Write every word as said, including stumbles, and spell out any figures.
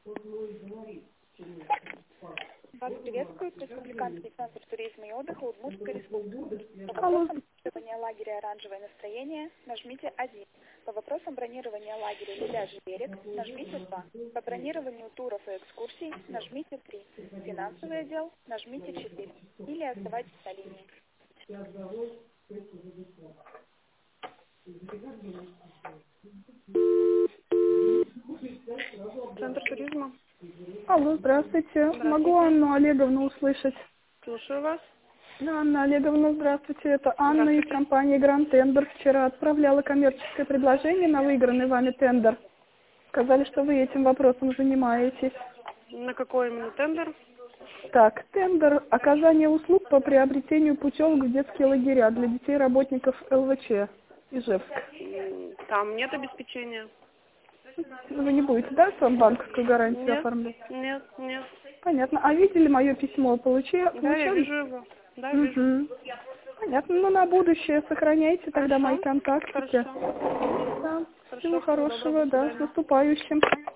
Вас приветствует Республиканский центр туризма и отдыха Удмуртской республики. По вопросам бронирования лагеря «Оранжевое настроение» нажмите один. По вопросам бронирования лагеря «Лебяжий берег» нажмите два. По бронированию туров и экскурсий нажмите три. Финансовый отдел нажмите четыре. Или оставайтесь на линии. Центр туризма. Алло, здравствуйте. Здравствуйте. Могу Анну Олеговну услышать? Слушаю вас. Да, Анна Олеговна, здравствуйте. Это Анна из компании Grand Tender. Вчера отправляла коммерческое предложение на выигранный вами тендер. Сказали, что вы этим вопросом занимаетесь. На какой именно тендер? Так, тендер оказание услуг по приобретению путевок в детские лагеря для детей работников ЛВЧ Ижевск. М, Там нет обеспечения. Вы не будете, да, сам банковскую гарантию Нет, оформлять? нет, нет. Понятно. А видели мое письмо? Получи... Да, я вижу его. Да, вижу. Угу. Понятно. Ну, на будущее сохраняйте тогда Хорошо. мои контактики. Хорошо. Да. Хорошо, Всего всего доброго, хорошего, до да, с свидания. наступающим.